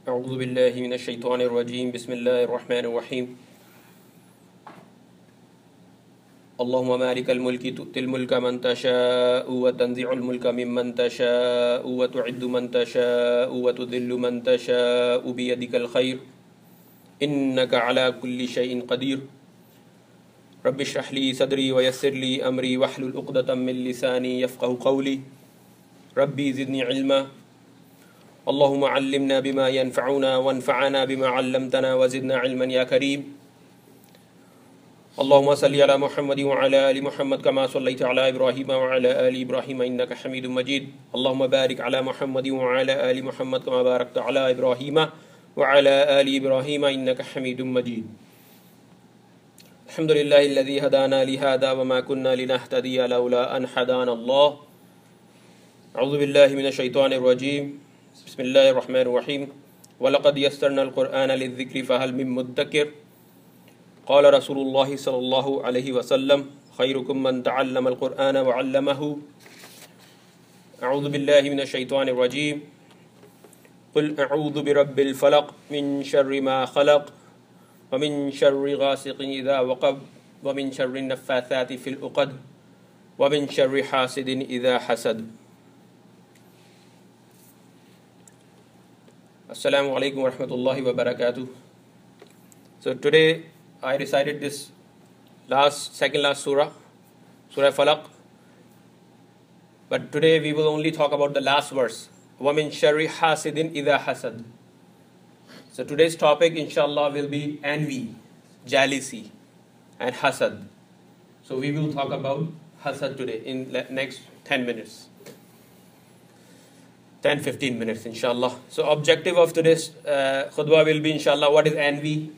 أعوذ بالله من الشيطان الرجيم بسم الله الرحمن الرحيم اللهم مالك الملك تؤتي الملك من تشاء وتنزع الملك ممن تشاء وتعز من تشاء وتذل من تشاء بيدك الخير إنك على كل شيء قدير رب اشرح لي صدري ويسر لي أمري واحلل عقدة من لساني يفقهوا قولي ربي زدني علما اللهم علمنا بما ينفعنا وانفعنا بما علمتنا وزدنا علما يا كريم اللهم صل على محمد وعلى آل محمد كما صليت على إبراهيم وعلى آل إبراهيم إنك حميد مجيد اللهم بارك على محمد وعلى آل محمد كما باركت على إبراهيم وعلى آل إبراهيم إنك حميد مجيد الحمد لله الذي هدانا لهذا وما كنا لنهتدي لولا أن هدانا الله أعوذ بالله من الشيطان الرجيم بسم الله الرحمن الرحيم ولقد يسرنا القرآن للذكر فهل من مدكر قال رسول الله صلى الله عليه وسلم خيركم من تعلم القرآن وعلمه أعوذ بالله من الشيطان الرجيم قل أعوذ برب الفلق من شر ما خلق ومن شر غاسق إذا وقب ومن شر النفاثات في العقد ومن شر حاسد إذا حسد Assalamu alaikum wa rahmatullahi wa barakatuh. So today I recited this second last surah, Surah Falaq. But today we will only talk about the last verse. وَمِن شَرِّ حَاسِدٍ إِذَا حَسَدٍ. So today's topic inshallah will be envy, jealousy and hasad. So we will talk about hasad today in the next 10 minutes. 10-15 minutes inshallah. So objective of today's khutbah will be inshallah what is envy,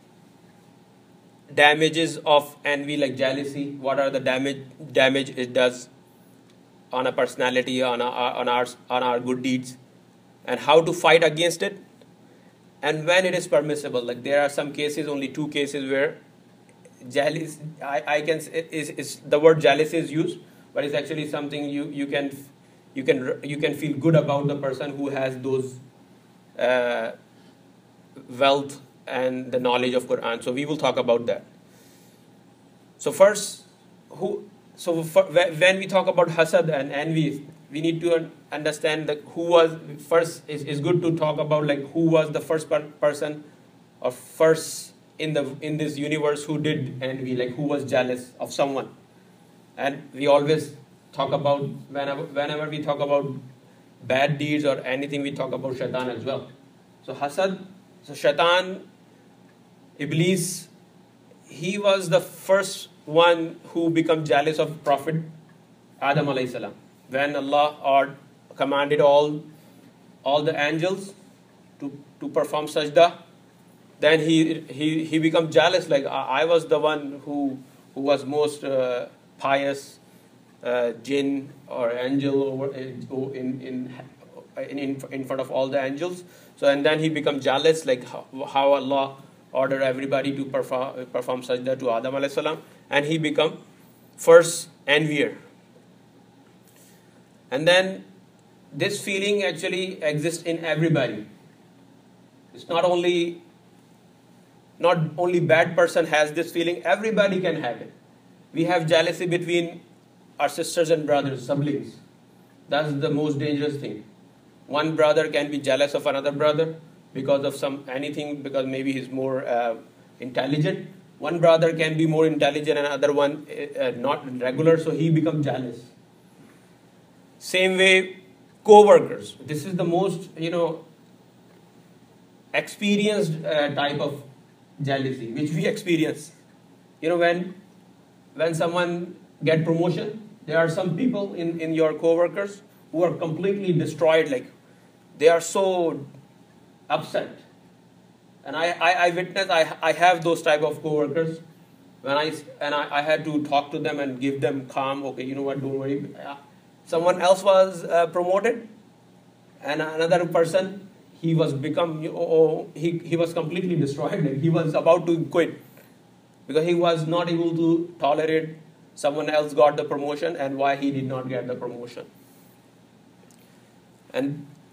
damages of envy like jealousy, what are the damage it does on a personality, on our good deeds, and how to fight against it, and when it is permissible. Like there are some cases, only 2 cases where jealousy, I can say is the word jealousy is used, but it's actually something you can feel good about the person who has those wealth and the knowledge of Quran. So we will talk about that. So first, when we talk about hasad and envy, we need to understand that who was first. It's good to talk about like who was the first person or first in this universe who did envy, like who was jealous of someone. And we always talk about whenever we talk about bad deeds or anything, we talk about shaitan as well. So hasad, so shaitan, Iblis, he was the first one who became jealous of Prophet Adam alayhi salam. When Allah commanded all the angels to perform sajda, then he became jealous. Like I was the one who was most pious. Jinn or angel in front of all the angels. So and then he become jealous, like how Allah ordered everybody to perform sajda to Adam alayhi salam, and he become first envier. And then this feeling actually exists in everybody. It's not only bad person has this feeling, everybody can have it. We have jealousy between our sisters and brothers, siblings. That's the most dangerous thing. One brother can be jealous of another brother because of anything, because maybe he's more intelligent. One brother can be more intelligent and another one not regular, so he becomes jealous. Same way, co-workers. This is the most experienced type of jealousy which we experience. When someone get promotion, there are some people in your co-workers who are completely destroyed, like they are so upset. And I witness, I have those type of co-workers when I had to talk to them and give them calm, okay, you know what, don't worry. Someone else was promoted and another person, he was completely destroyed, like he was about to quit because he was not able to tolerate someone else got the promotion and why he did not get the promotion. And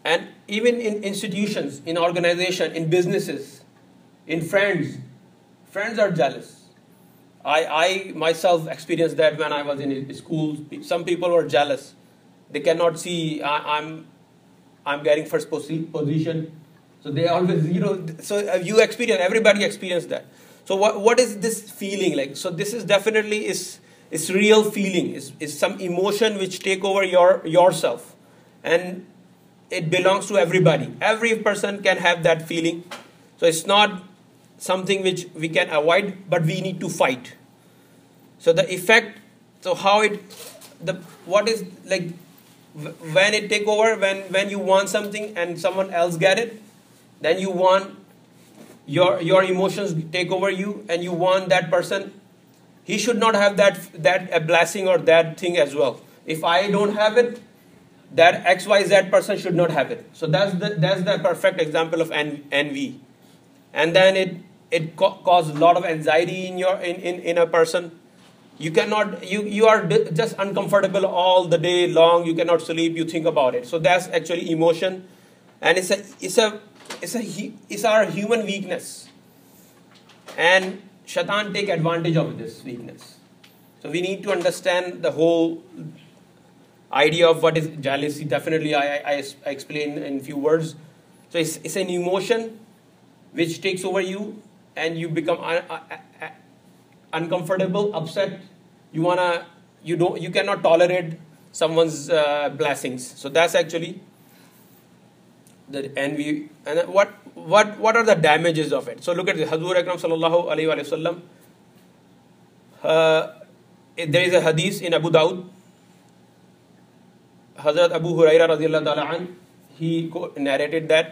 And even in institutions, in organization, in businesses, in friends, friends are jealous. I myself experienced that when I was in school. Some people were jealous. They cannot see I'm getting first position. So they always, so everybody experienced that. So what is this feeling like? So this is definitely is real feeling, is some emotion which take over yourself. And it belongs to everybody. Every person can have that feeling. So it's not something which we can avoid, but we need to fight. So the effect, so how it, what is like, when it take over, when you want something and someone else get it, then you want, your emotions take over you, and you want that person, he should not have that a blessing or that thing as well. If I don't have it, that XYZ person should not have it. So that's the perfect example of envy. And then it causes a lot of anxiety in a person. You cannot, you are just uncomfortable all the day long. You cannot sleep. You think about it. So that's actually emotion, and it's our human weakness, and Shaitan take advantage of this weakness. So we need to understand the whole idea of what is jealousy. Definitely, I explain in few words. So it's an emotion which takes over you, and you become uncomfortable, upset. You cannot tolerate someone's blessings. So that's actually the envy. And what are the damages of it? So look at the Hazur Akram sallallahu alaihi wasallam. There is a hadith in Abu Dawud. Hazrat Abu Huraira radiyallahu ta'ala an, he narrated that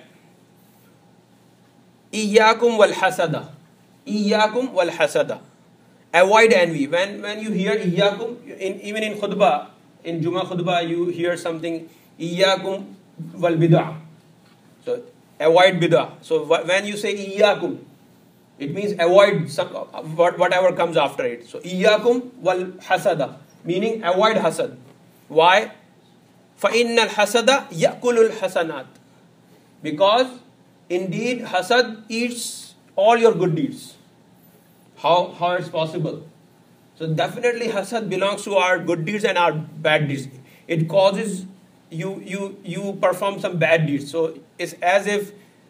Iyyakum wal hasada. Iyyakum wal hasada. Avoid envy. When you hear Iyyakum, even in khutbah, in Jummah khutbah, you hear something Iyyakum wal bid'ah. So avoid bid'ah. So when you say Iyyakum, it means avoid whatever comes after it. So Iyyakum wal hasada, meaning avoid hasad. Why? فَإِنَّ الْحَسَدَ يَأْكُلُ الْحَسَنَاتِ. Because indeed hasad eats all your good deeds. How it's possible? So definitely hasad belongs to our good deeds and our bad deeds. It causes you perform some bad deeds. So it's as if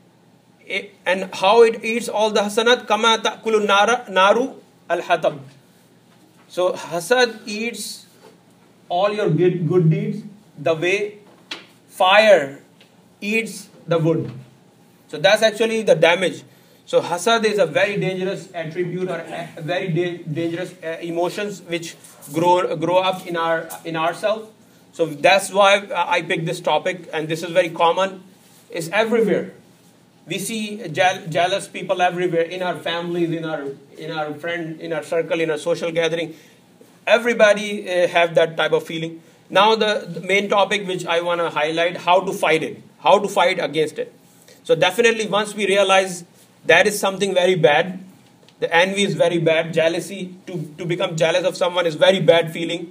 and how it eats all the hasanat, kama ta'kulu naru al-hatab. So hasad eats all your good deeds the way fire eats the wood. So that's actually the damage. So hasad is a very dangerous attribute, or a very dangerous emotions which grow up in ourselves. So that's why I picked this topic, and this is very common. It's everywhere. We see jealous people everywhere, in our families, in our friend, in our circle, in our social gathering. Everybody have that type of feeling. Now the main topic which I want to highlight, how to fight it, how to fight against it. So definitely once we realize that is something very bad, the envy is very bad, jealousy, to become jealous of someone is very bad feeling,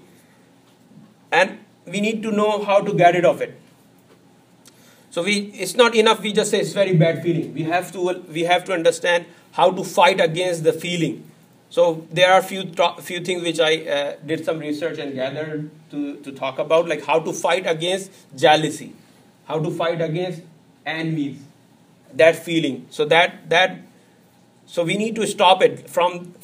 and we need to know how to get rid of it. So it's not enough we just say it's very bad feeling. We have to understand how to fight against the feeling. So there are few things which I did some research and gathered to talk about, like how to fight against jealousy, how to fight against envy, that feeling. So so we need to stop it from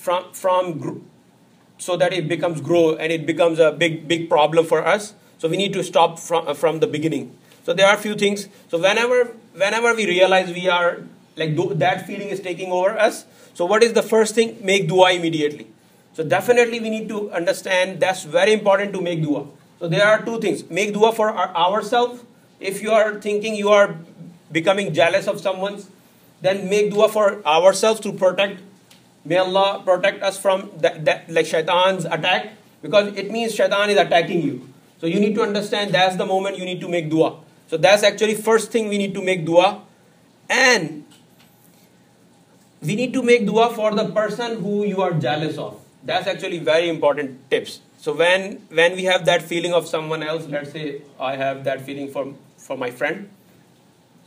so that it becomes grow and it becomes a big problem for us. So we need to stop from the beginning. So there are a few things. So whenever we realize we are like that feeling is taking over us, so what is the first thing? Make dua immediately. So definitely we need to understand that's very important to make dua. So there are two things. Make dua for ourselves. If you are thinking you are becoming jealous of someone, then make dua for ourselves to protect. May Allah protect us from that like shaitan's attack, because it means shaitan is attacking you. So you need to understand that's the moment you need to make dua. So that's actually first thing we need to make dua. And we need to make dua for the person who you are jealous of. That's actually very important tips. So when we have that feeling of someone else, let's say I have that feeling for my friend,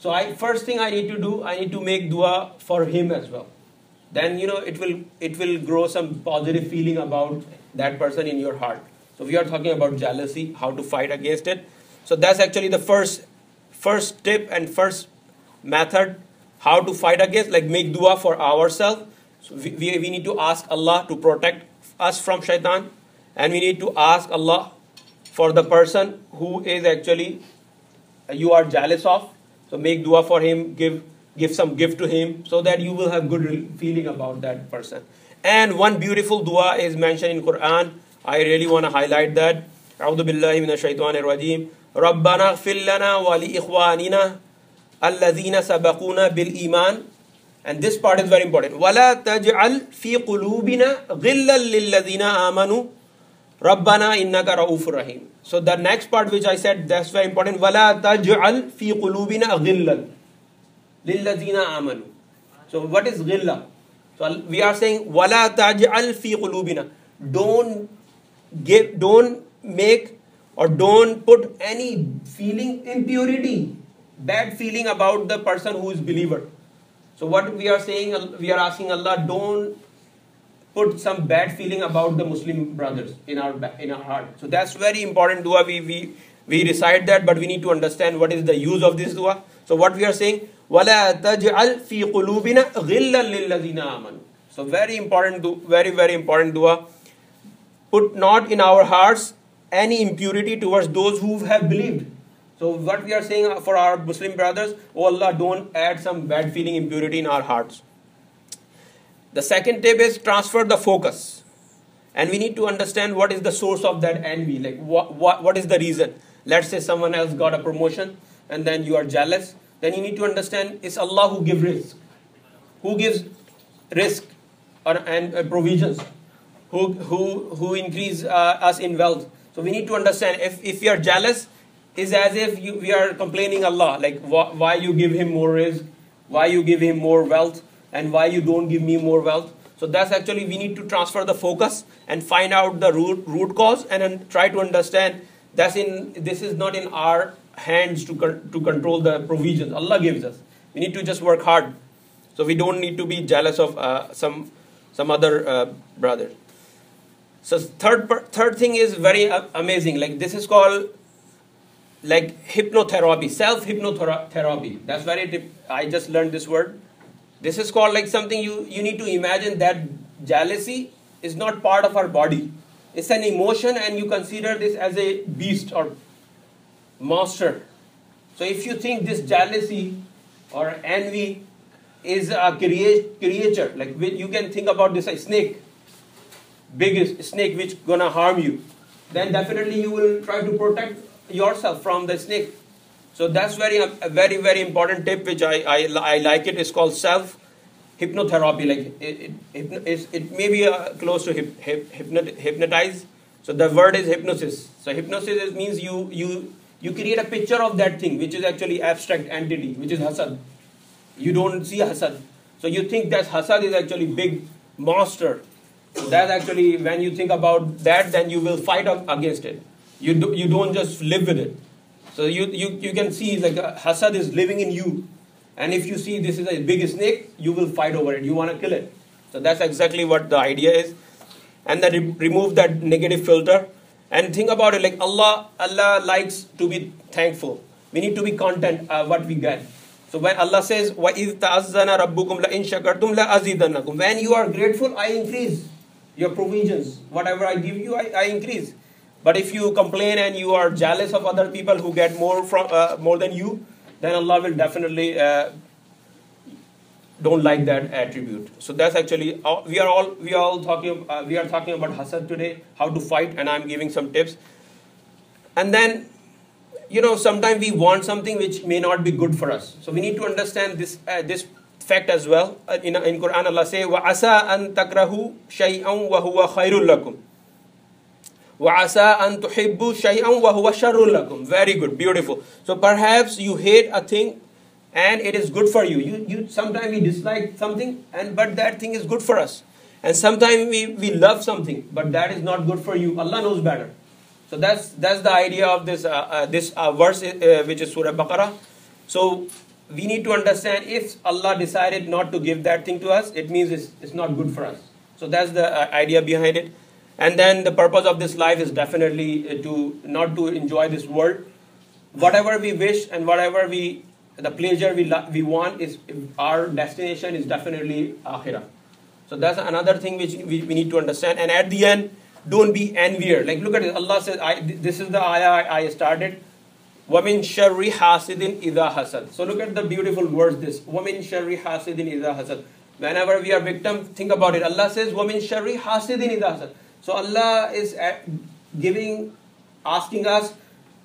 So first thing I need to do, I need to make dua for him as well. Then it will grow some positive feeling about that person in your heart. So we are talking about jealousy, how to fight against it. So that's actually the first tip and first method how to fight against, like make dua for ourselves. So we need to ask Allah to protect us from shaitan, and we need to ask Allah for the person who is actually you are jealous of. So make dua for him, give some gift to him, so that you will have good feeling about that person. And one beautiful dua is mentioned in Quran. I really want to highlight that. A'udhu billahi minash shaitanir rajim. Rabbana ighfir lana wa li ikhwanina alladhina sabaquna bil iman. And this part is very important. Wala taj'al fi qulubina ghillan lil ladhina amanu Rabbana innaka raufur rahim. So the next part which I said, that's very important. Wala taj'al fi qulubina ghillan lil ladhina amanu. So what is ghilla? So we are saying wala taj'al fi qulubina. Don't make or don't put any feeling, impurity, bad feeling about the person who is believer. So what we are saying, we are asking Allah, don't put some bad feeling about the Muslim brothers in our heart. So that's very important dua. We recite that, but we need to understand what is the use of this dua. So what we are saying, wala taj'al fi qulubina ghillan lil ladhina amanu. So very important, very important dua. Put not in our hearts any impurity towards those who have believed. So what we are saying for our Muslim brothers, oh Allah, don't add some bad feeling, impurity in our hearts. The second tip is transfer the focus. And we need to understand what is the source of that envy. Like what is the reason? Let's say someone else got a promotion and then you are jealous. Then you need to understand, it's Allah who gives risk. Who gives risk and provisions? Who increase us in wealth? So we need to understand, if we are jealous, is as if we are complaining Allah, like why you give him more risk, why you give him more wealth, and why you don't give me more wealth. So that's actually, we need to transfer the focus and find out the root cause, and then try to understand this is not in our hands to control the provisions Allah gives us. We need to just work hard. So we don't need to be jealous of some other brother. So third thing is very amazing. Like this is called like hypnotherapy, self-hypnotherapy. That's very I just learned this word. This is called like something you need to imagine that jealousy is not part of our body. It's an emotion, and you consider this as a beast or monster. So if you think this jealousy or envy is a creature, like you can think about this as snake, biggest snake which gonna harm you, then definitely you will try to protect yourself from the snake. So that's a very important tip which I like it. It's called self hypnotherapy. Like it may be close to hypnotize. So the word is hypnosis. So hypnosis means you create a picture of that thing which is actually abstract entity, which is hasad. You don't see hasad, so you think that hasad is actually big monster. So that's actually, when you think about that, then you will fight against it. You don't just live with it. So you can see like hasad is living in you. And if you see this is a big snake, you will fight over it. You want to kill it. So that's exactly what the idea is. And then remove that negative filter. And think about it, like Allah likes to be thankful. We need to be content what we get. So when Allah says, وَإِذْ تَعَزَّنَ رَبُّكُمْ لَإِنْ شَكَرْتُمْ لَأَزِيدَنَّكُمْ, when you are grateful, I increase your provisions. Whatever I give you, I increase. But if you complain and you are jealous of other people who get more than you, then Allah will definitely don't like that attribute. So that's actually, we are talking about hasad today, how to fight, and I'm giving some tips. And then, sometimes we want something which may not be good for us. So we need to understand this fact as well. In Quran, Allah says, وَعَسَىٰ أَن تَكْرَهُ شَيْئًا وَهُوَ خَيْرٌ لَكُمْ وَعَسَىٰ أَن تُحِبُّوا شَيْئًا وَهُوَ شَرٌ لَكُمْ. Very good, beautiful. So perhaps you hate a thing and it is good for you. You sometimes we dislike something, but that thing is good for us. And sometimes we love something, but that is not good for you. Allah knows better. So that's the idea of this verse, which is Surah Baqarah. So we need to understand if Allah decided not to give that thing to us, it means it's not good for us. So that's the idea behind it. And then the purpose of this life is definitely to not to enjoy this world. Whatever we wish and whatever the pleasure we want is our destination is definitely akhirah. So that's another thing which we need to understand. And at the end, don't be envier. Like look at it. Allah says, this is the ayah I started. وَمِن شَرِّ حَاسِدٍ إِذَا حَسَدٍ. So look at the beautiful words this. وَمِن شَرِّ حَاسِدٍ إِذَا حَسَدٍ. Whenever we are victim, think about it. Allah says, وَمِن شَرِّ حَاسِدٍ إِذَا حَسَدٍ. So Allah is asking us,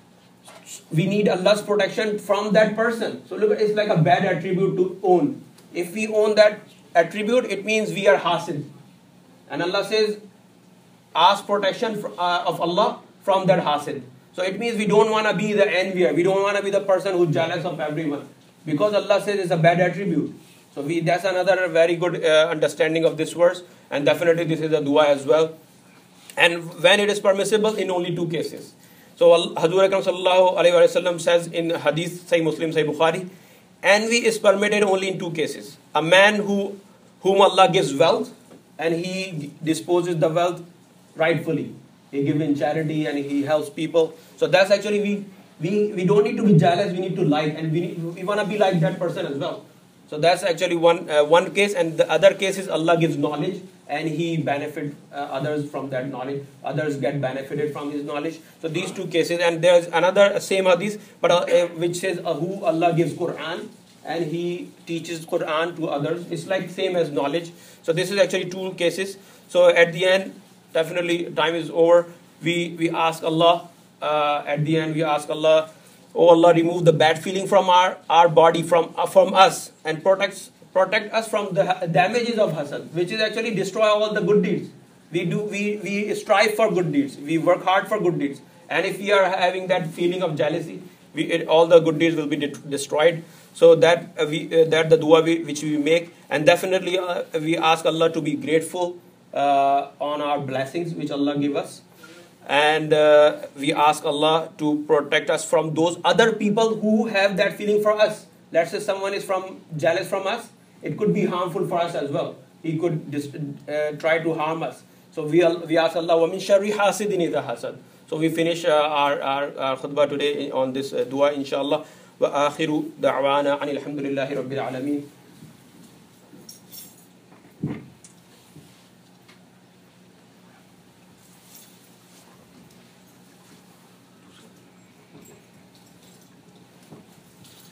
we need Allah's protection from that person. So look, it's like a bad attribute to own. If we own that attribute, it means we are hasid. And Allah says, ask protection of Allah from that hasid. So it means we don't want to be the envier. We don't want to be the person who's jealous of everyone. Because Allah says it's a bad attribute. So that's another very good understanding of this verse. And definitely this is a dua as well. And when it is permissible, in only 2 cases. So Hazur Akram sallallahu alayhi wa sallam says in Hadith, Sahih Muslim, Sahih Bukhari, envy is permitted only in 2 cases. A man whom Allah gives wealth and he disposes the wealth rightfully. He gives in charity and he helps people. So that's actually, we don't need to be jealous, we need to like, and we want to be like that person as well. So that's actually one case, and the other case is Allah gives knowledge and He benefit others from that knowledge. Others get benefited from His knowledge. So these 2 cases, and there's another same hadith, but which says who Allah gives Quran and He teaches Quran to others. It's like same as knowledge. So this is actually 2 cases. So at the end, definitely time is over. We ask Allah. At the end, we ask Allah. Oh Allah, remove the bad feeling from our body, from us, and protect us from the damages of hasad, which is actually destroy all the good deeds. We strive for good deeds. We work hard for good deeds. And if we are having that feeling of jealousy, all the good deeds will be destroyed. So that the dua which we make, and definitely we ask Allah to be grateful on our blessings which Allah give us. And we ask Allah to protect us from those other people who have that feeling for us. Let's say someone is jealous from us. It could be harmful for us as well. He could try to harm us. So we ask Allah, وَمِن شَرِّ حَاسِدٍ إِذَا حَسَدٍ. So we finish our khutbah today on this dua, inshallah. وَآخِرُ دَعْوَانَا عَنِ الْحَمْدُ لِلَّهِ رَبِّ الْعَالَمِينَ.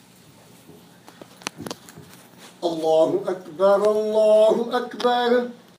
Allahu Akbar, Allahu Akbar.